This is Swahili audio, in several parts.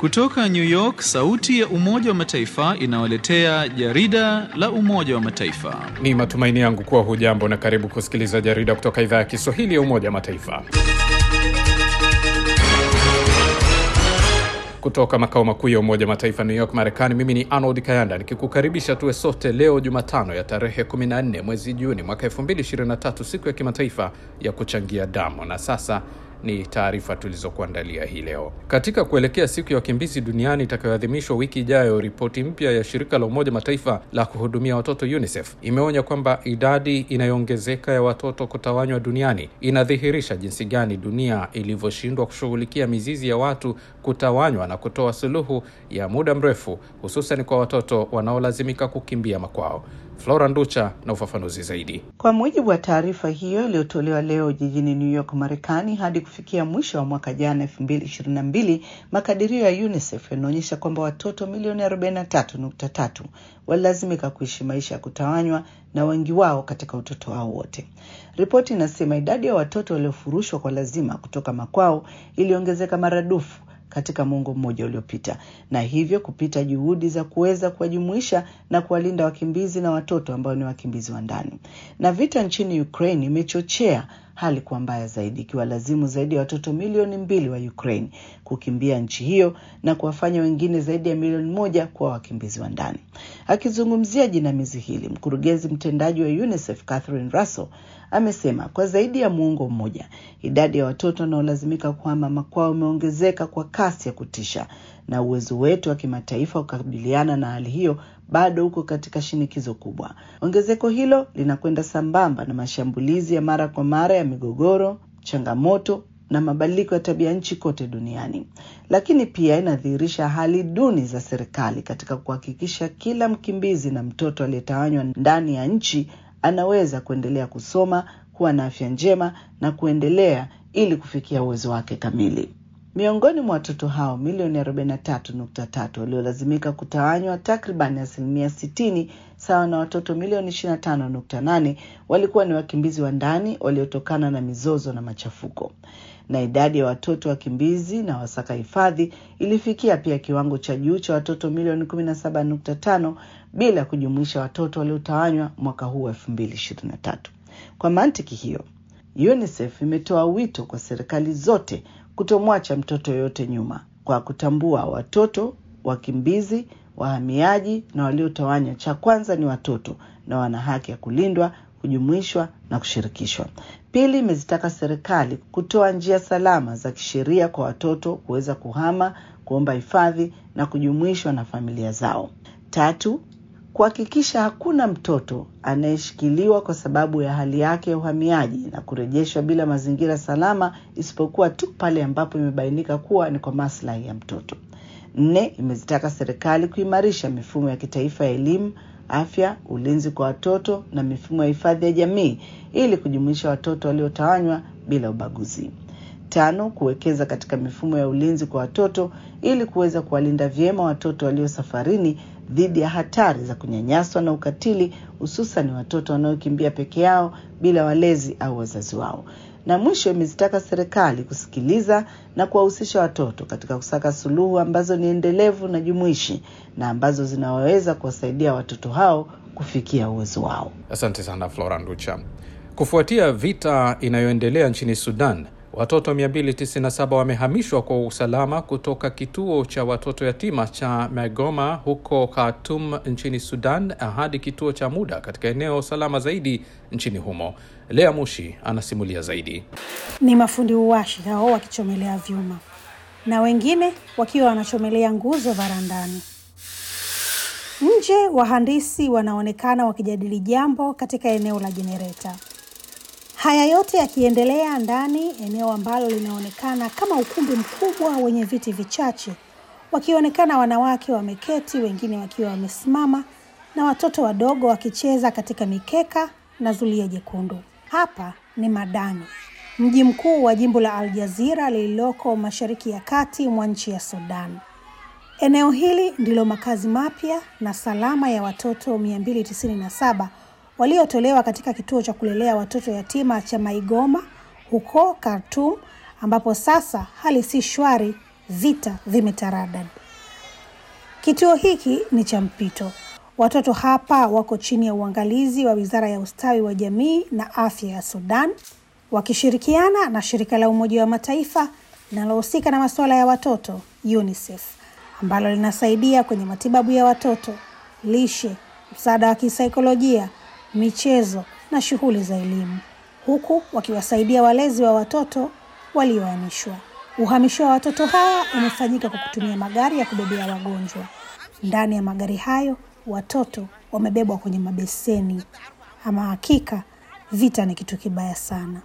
Kutoka New York, sauti ya Umoja wa Mataifa inawaletea jarida la Umoja wa Mataifa. Ni matumaini yangu kuwa hujambo na karibu kusikiliza jarida kutoka idhaa ya Kiswahili ya Umoja wa Mataifa. Kutoka makao makuu ya Umoja wa Mataifa New York, Marekani, mimi ni Arnold Kayanda nikikukaribisha tuwe sote leo Jumatano ya tarehe 14 mwezi Juni mwaka 2023, siku ya kimataifa ya kuchangia damu. Na sasa ni taarifa tulizokuandalia hii leo. Katika kuelekea siku ya wakimbizi duniani itakayoadhimishwa wiki ijayo, ripoti mpya ya shirika la Umoja Mataifa la kuhudumia watoto UNICEF imeonya kwamba idadi inayoongezeka ya watoto kutawanywa duniani inadhihirisha jinsi gani dunia ilivyoshindwa kushughulikia mizizi ya watu kutawanywa na kutoa suluhu ya muda mrefu, hususan kwa watoto wanaolazimika kukimbia makwao. Flora Nducha na ufafanuzi zaidi. Kwa mujibu wa taarifa hiyo iliyotolewa leo jijini New York, Marekani, hadi kufikia mwisho wa mwaka jana 2022, makadirio ya UNICEF yanaonyesha kwamba watoto milioni 43.3 walilazimika kuishi maisha ya kutawanywa, na wengi wao katika utoto wao wote. Ripoti inasema idadi ya watoto waliofurushwa kwa lazima kutoka makwao iliongezeka maradufu katika muongo mmoja uliopita, na hivyo kupita juhudi za kuweza kuwajumuisha na kuwalinda wakimbizi na watoto ambao ni wakimbizi wa ndani. Na vita nchini Ukraine imechochea hali kuwa mbaya zaidi, ikiwa lazimu zaidi ya watoto milioni 2 wa Ukraine kukimbia nchi hiyo na kuwafanya wengine zaidi ya milioni 1 kuwa wakimbizi wa ndani. Akizungumzia jinamizi hili, mkurugenzi mtendaji wa UNICEF Catherine Russell amesema kwa zaidi ya muongo mmoja idadi ya watoto wanaolazimika kuhama makwao imeongezeka kwa kasi ya kutisha, na uwezo wetu wa kimataifa kukabiliana na hali hiyo bado uko katika shinikizo kubwa. Ongezeko hilo linakwenda sambamba na mashambulizi ya mara kwa mara ya migogoro, changamoto na mabadiliko ya tabia nchi kote duniani. Lakini pia inadhihirisha hali duni za serikali katika kuhakikisha kila mkimbizi na mtoto aliyetawanywa ndani ya nchi anaweza kuendelea kusoma, kuwa na afya njema na kuendelea ili kufikia uwezo wake kamili. Miongoni mwa watoto hao milioni 43.3 waliolazimika kutawanywa, takriban 60%, sawa na watoto milioni 25.8, walikuwa ni wakimbizi wa ndani waliotokana na mizozo na machafuko. Na idadi ya watoto wakimbizi na wasaka hifadhi ilifikia pia kiwango cha juu cha watoto milioni 17.5, bila kujumuisha watoto waliotawanywa mwaka huu 2023. Kwa mantiki hiyo, UNICEF imetoa wito kwa serikali zote kutomwacha mtoto yote nyuma, kwa kutambua watoto, wakimbizi, wahamiaji na waliotawanywa, cha kwanza ni watoto na wana haki ya kulindwa, kujumuishwa na kushirikishwa. Pili, imezitaka serikali kutoa njia salama za kisheria kwa watoto kuweza kuhama, kuomba hifadhi na kujumuishwa na familia zao. Tatu, kuhakikisha hakuna mtoto anayeshikiliwa kwa sababu ya hali yake ya uhamiaji na kurejeshwa bila mazingira salama, isipokuwa tu pale ambapo imebainika kuwa ni kwa maslahi ya mtoto. 4, imezitaka serikali kuimarisha mifumo ya kitaifa ya elimu, afya, ulinzi kwa watoto na mifumo ya hifadhi ya jamii ili kujumuisha watoto waliotawanywa bila ubaguzi. 5, kuwekeza katika mifumo ya ulinzi kwa watoto ili kuweza kuwalinda vyema watoto walio safarini dhidi ya hatari za kunyanyaswa na ukatili, hususan watoto wanaokimbia peke yao bila walezi au wazazi wao. Na mwisho, imezitaka serikali kusikiliza na kuwahusisha watoto katika kusaka suluhu ambazo ni endelevu na jumuishi, na ambazo zinaweza kuwasaidia watoto hao kufikia uwezo wao. Asante sana Flora Nducha. Kufuatia vita inayoendelea nchini Sudan, watoto 297 wamehamishwa kwa usalama kutoka kituo cha watoto yatima cha Magoma huko Khartoum nchini Sudan hadi kituo cha muda katika eneo salama zaidi nchini humo. Lea Mushi anasimulia zaidi. Ni mafundi uwashi hao wakichomelea vyuma, na wengine wakiwa wanachomelea nguzo varandani. Nje wahandisi wanaonekana wakijadili jambo katika eneo la jenereta. Haya yote yakiendelea ndani eneo ambalo linaonekana kama ukumbi mkubwa wenye viti vichache, wakionekana wanawake wameketi, wengine wakiwa wamesimama, na watoto wadogo wakicheza katika mikeka na zulia jekundu. Hapa ni Madani, mji mkuu wa jimbo la Al Jazira lililoko mashariki ya kati mwa nchi ya Sudan. Eneo hili ndilo makazi mapya na salama ya watoto 297 waliotolewa katika kituo cha kulelea watoto yatima cha Maigoma huko Khartoum, ambapo sasa hali si shwari vita vimetaradad. Kituo hiki ni cha mpito. Watoto hapa wako chini ya uangalizi wa Wizara ya Ustawi wa Jamii na Afya ya Sudan, wakishirikiana na shirika la Umoja wa Mataifa linalohusika na masuala ya watoto, UNICEF, ambalo linasaidia kwenye matibabu ya watoto, lishe, msaada wa kisaikolojia, michezo na shughuli za elimu, huku wakiwasaidia walezi wa watoto waliohamishwa. Uhamisho wa watoto hawa umefanyika kwa kutumia magari ya kubebea wagonjwa. Ndani ya magari hayo, watoto wamebebwa kwenye mabeseni. Ama hakika, vita ni kitu kibaya sana.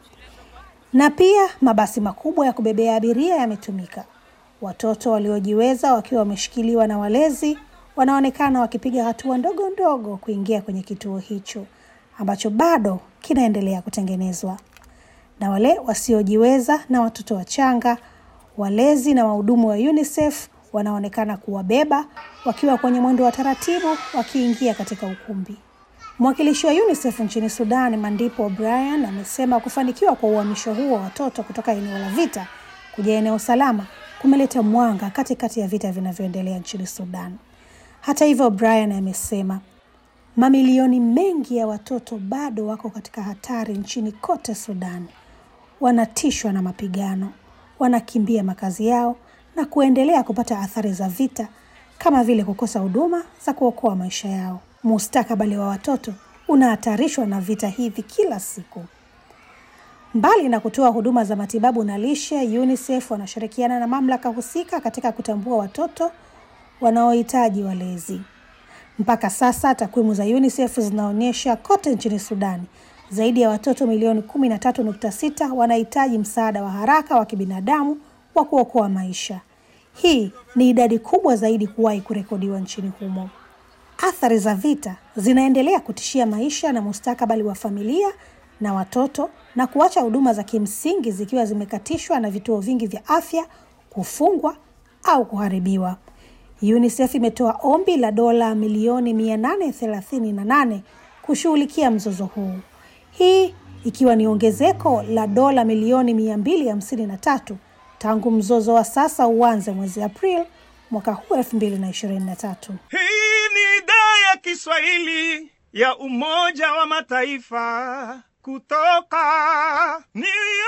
Na pia mabasi makubwa ya kubebea abiria yametumika. Watoto waliojiweza wakiwa wameshikiliwa na walezi wanaonekana wakipiga hatua ndogo ndogo kuingia kwenye kituo hicho, ambacho bado kinaendelea kutengenezwa. Na wale wasiojiweza na watoto wachanga, walezi na wahudumu wa UNICEF wanaonekana kuwabeba wakiwa kwenye mwendo wa taratibu wakiingia katika ukumbi. Mwakilishi wa UNICEF nchini Sudan, Mandipo O'Brien, amesema kufanikiwa kwa uhamisho huo wa watoto kutoka eneo la vita kuja eneo salama kumeleta mwanga katikati ya vita vinavyoendelea nchini Sudan. Hata hivyo, O'Brien amesema mamilioni mengi ya watoto bado wako katika hatari nchini kote Sudan. Wanatishwa na mapigano, wanakimbia makazi yao na kuendelea kupata athari za vita kama vile kukosa huduma za kuokoa maisha yao. Mustakabali wa watoto unahatarishwa na vita hivi kila siku. Mbali na kutoa huduma za matibabu na lishe, UNICEF wanashirikiana na mamlaka husika katika kutambua watoto wanaohitaji walezi. Mpaka sasa takwimu za UNICEF zinaonyesha kote nchini Sudan zaidi ya watoto milioni 13.6 wanahitaji msaada wa haraka wa kibinadamu wa kuokoa maisha. Hii ni idadi kubwa zaidi kuwahi kurekodiwa nchini humo. Athari za vita zinaendelea kutishia maisha na mustakabali wa familia na watoto, na kuacha huduma za kimsingi zikiwa zimekatishwa na vituo vingi vya afya kufungwa au kuharibiwa. UNICEF imetoa ombi la dola milioni 838 kushughulikia mzozo huu. Hii ikiwa ni ongezeko la dola milioni 253 tangu mzozo wa sasa uanze mwezi Aprili mwaka huu 2023. Hii ni idhaa ya Kiswahili ya Umoja wa Mataifa kutoka New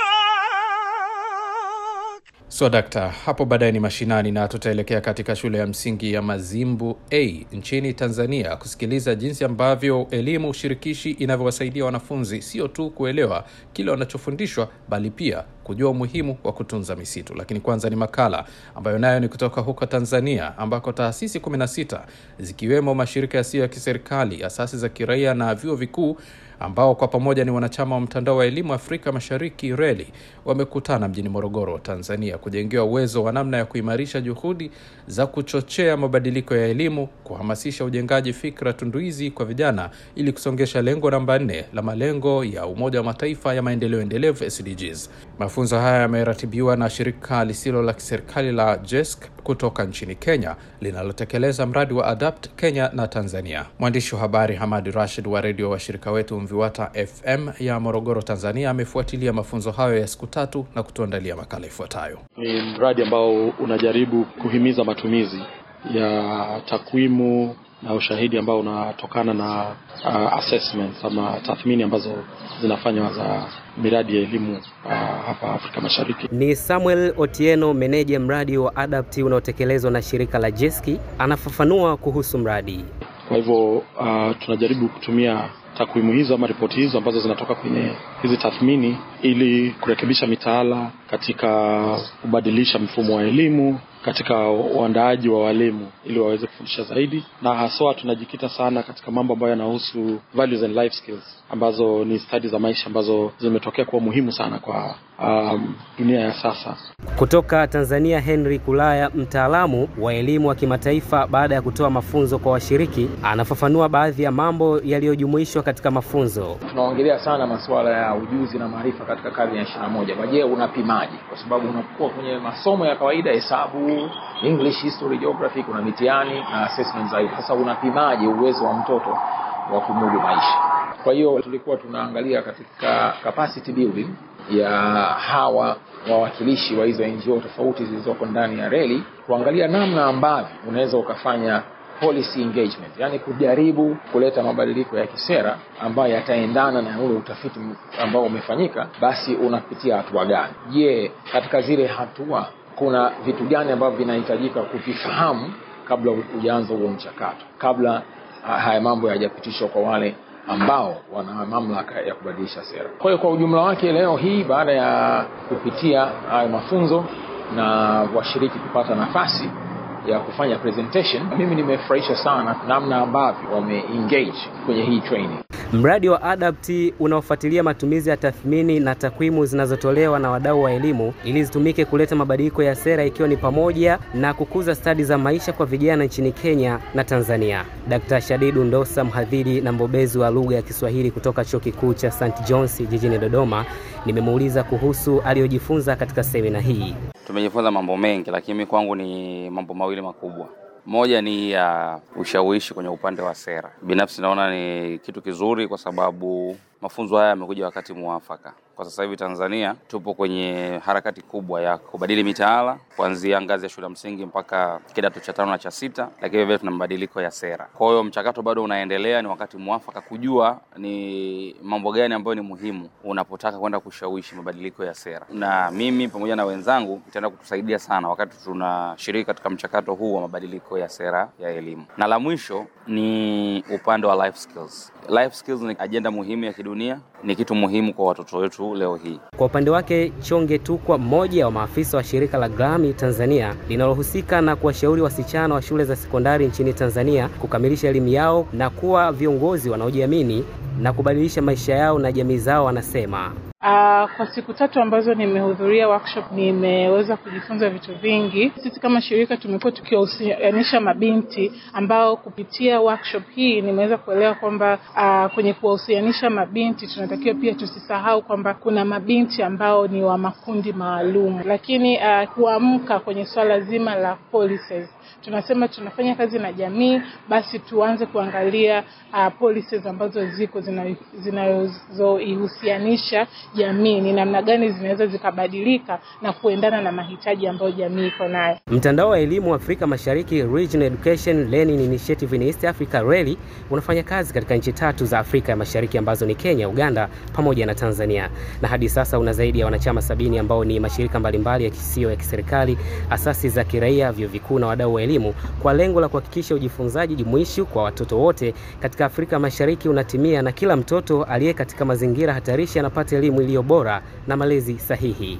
York. So dakta, hapo baadaye ni mashinani na tutaelekea katika shule ya msingi ya Mazimbu A nchini Tanzania kusikiliza jinsi ambavyo elimu shirikishi inavyowasaidia wanafunzi sio tu kuelewa kile wanachofundishwa bali pia kujua umuhimu wa kutunza misitu. Lakini kwanza ni makala ambayo nayo ni kutoka huko Tanzania, ambako taasisi 16 zikiwemo mashirika yasiyo ya kiserikali, asasi za kiraia na vyuo vikuu ambao kwa pamoja ni wanachama wa mtandao wa elimu Afrika Mashariki RELI wamekutana mjini Morogoro, Tanzania kujengewa uwezo wa namna ya kuimarisha juhudi za kuchochea mabadiliko ya elimu, kuhamasisha ujengaji fikra tunduizi kwa vijana ili kusongesha lengo namba 4 la malengo ya Umoja wa Mataifa ya maendeleo endelevu SDGs. Mafunzo haya yameratibiwa na shirika lisilo la kiserikali la JESC kutoka nchini Kenya linalotekeleza mradi wa ADAPT Kenya na Tanzania. Mwandishi wa habari Hamad Rashid wa redio wa shirika wetu Mviwata FM ya Morogoro, Tanzania amefuatilia mafunzo hayo ya siku 3 na kutuandalia makala ifuatayo. Ni mradi ambao unajaribu kuhimiza matumizi ya takwimu na ushahidi ambao unatokana na assessments ama tathmini ambazo zinafanywa za miradi ya elimu hapa Afrika Mashariki. Ni Samuel Otieno, meneja mradi wa ADAPT unaotekelezwa na shirika la JESC, anafafanua kuhusu mradi. Kwa hivyo tunajaribu kutumia takwimu hizo ama ripoti hizo ambazo zinatoka kwenye hizi tathmini ili kurekebisha mitaala katika kubadilisha mfumo wa elimu, katika uandaaji wa walimu ili waweze kufundisha zaidi, na haswa tunajikita sana katika mambo ambayo yanahusu values and life skills ambazo ni studies za maisha ambazo zimetokea kuwa muhimu sana kwa dunia ya sasa. Kutoka Tanzania, Henry Kulaya, mtaalamu wa elimu wa kimataifa, baada ya kutoa mafunzo kwa washiriki, anafafanua baadhi ya mambo yaliyojumuishwa katika mafunzo. Tunaongelea sana masuala ya ujuzi na maarifa katika karne ya 21. Je, unapimaje? Kwa sababu unapokuwa kwenye masomo ya kawaida, hesabu, English, history, geography, kuna mitihani na assessments zaidi. Sasa unapimaje uwezo wa mtoto wa kumudu maisha? Kwa hiyo tulikuwa tunaangalia katika capacity building ya hawa wawakilishi wa hizo NGO tofauti zilizoko ndani ya reli, kuangalia namna ambavyo unaweza ukafanya policy engagement, yani kujaribu kuleta mabadiliko ya kisera ambayo yataendana na ule utafiti ambao umefanyika. Basi unapitia hatua gani? Je, katika zile hatua kuna vitu gani ambavyo vinahitajika kuvifahamu kabla hujaanza huo mchakato, kabla haya mambo hayajapitishwa kwa wale ambao wana mamlaka ya kubadilisha sera. Kwa hiyo kwa ujumla wake, leo hii baada ya kupitia haya mafunzo na washiriki kupata nafasi ya kufanya presentation, mimi nimefurahisha sana namna ambavyo wameengage kwenye hii training. Mradi wa ADAPT unaofuatilia matumizi ya tathmini na takwimu zinazotolewa na wadau wa elimu ili zitumike kuleta mabadiliko ya sera, ikiwa ni pamoja na kukuza stadi za maisha kwa vijana nchini Kenya na Tanzania. Dr. Shadidu Ndosa, mhadhiri na mbobezi wa lugha ya Kiswahili kutoka Chuo Kikuu cha St. John's jijini Dodoma, nimemuuliza kuhusu aliyojifunza katika semina hii. Tumejifunza mambo mengi, lakini kwangu ni mambo mawili makubwa. Moja ni ushawishi kwenye upande wa sera. Binafsi naona ni kitu kizuri kwa sababu mafunzo haya yamekuja wakati muafaka. Kwa sasa hivi Tanzania tupo kwenye harakati kubwa ya kubadili mitaala kuanzia ngazi ya shule msingi mpaka kidato cha 5 na cha 6, lakini vile tuna mabadiliko ya sera. Kwa hiyo mchakato bado unaendelea, ni wakati muafaka kujua ni mambo gani ambayo ni muhimu unapotaka kwenda kushawishi mabadiliko ya sera. Na mimi pamoja na wenzangu itaenda kutusaidia sana wakati tunashiriki katika mchakato huu wa mabadiliko ya sera ya elimu. Na la mwisho ni upande wa life skills. Life skills ni ajenda muhimu ya kidunia, ni kitu muhimu kwa watoto wetu leo hii. Kwa upande wake, Chonge Tukwa, mmoja wa maafisa wa shirika la GRAMI Tanzania linalohusika na kuwashauri wasichana wa shule za sekondari nchini Tanzania kukamilisha elimu yao na kuwa viongozi wanaojiamini na kubadilisha maisha yao na jamii zao, anasema kwa siku 3 ambazo nimehudhuria workshop nimeweza kujifunza vitu vingi. Sisi kama shirika tumekuwa tukiwahusianisha mabinti ambao kupitia workshop hii nimeweza kuelewa kwamba kwenye kuwahusianisha mabinti tunatakiwa pia tusisahau kwamba kuna mabinti ambao ni wa makundi maalum. Lakini kuamka kwenye swala zima la policies, tunasema tunafanya kazi na jamii, basi tuanze kuangalia policies ambazo ziko zinazoihusianisha jamii, ni namna gani zinaweza zikabadilika na kuendana na mahitaji ambayo jamii iko nayo. Mtandao wa elimu Afrika Mashariki, Regional Education Learning Initiative in East Africa RELI, unafanya kazi katika nchi 3 za Afrika ya Mashariki ambazo ni Kenya, Uganda pamoja na Tanzania. Na hadi sasa una zaidi ya wanachama 70 ambao ni mashirika mbalimbali ya kisio ya kiserikali, asasi za kiraia, vyuo vikuu na wadau wa elimu, kwa lengo la kuhakikisha ujifunzaji jumuishi kwa watoto wote katika Afrika Mashariki unatimia na kila mtoto aliye katika mazingira hatarishi anapata elimu iliyo bora na malezi sahihi.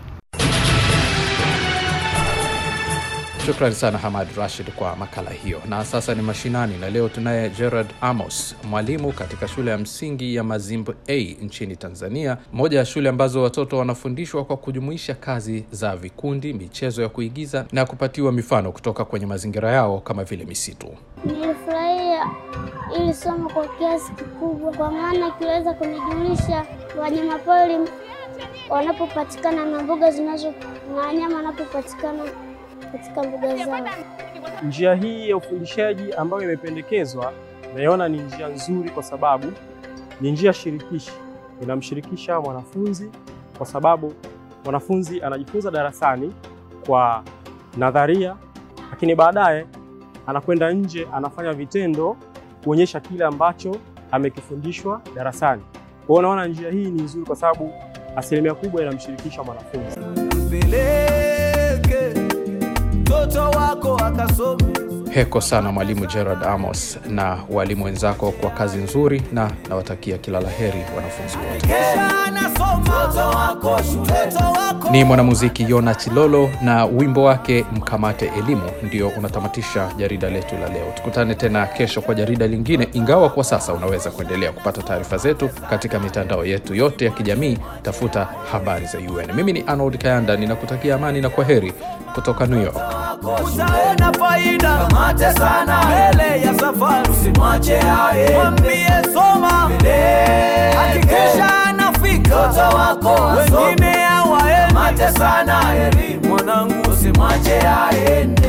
Shukrani sana Hamad Rashid kwa makala hiyo. Na sasa ni mashinani, na leo tunaye Gerard Amos, mwalimu katika shule ya msingi ya Mazimbu A nchini Tanzania, moja ya shule ambazo watoto wanafundishwa kwa kujumuisha kazi za vikundi, michezo ya kuigiza na kupatiwa mifano kutoka kwenye mazingira yao kama vile misitu. Nilifurahia ili somo kwa kiasi kikubwa, kwa maana kiweza kunijumuisha wanyamapori wanapopatikana na mbuga na wanyama wanapopatikana katika mbuga zao. Njia hii ya ufundishaji ambayo imependekezwa naiona ni njia nzuri kwa sababu ni njia shirikishi. Inamshirikisha mwanafunzi kwa sababu mwanafunzi anajifunza darasani kwa nadharia, lakini baadaye anakwenda nje anafanya vitendo kuonyesha kile ambacho amekifundishwa darasani. Kwa hiyo naona njia hii ni nzuri kwa sababu asilimia kubwa inamshirikisha mwanafunzi. Mtoto wako akasome. Heko sana mwalimu Gerard Amos na walimu wenzako kwa kazi nzuri, na nawatakia kila laheri wanafunzi wote. Ni mwanamuziki Yona Chilolo na wimbo wake Mkamate Elimu ndio unatamatisha jarida letu la leo. Tukutane tena kesho kwa jarida lingine, ingawa kwa sasa unaweza kuendelea kupata taarifa zetu katika mitandao yetu yote ya kijamii. Tafuta habari za UN. Mimi ni Arnold Kayanda, ninakutakia amani na kwaheri kutoka New York. Utaona faida, kamate sana mbele ya safari, usimwache ae, mwambie soma mbele, hakikisha anafika mtoto wako, wengine hawaendi, kamate sana elimu mwanangu, usimwache aende.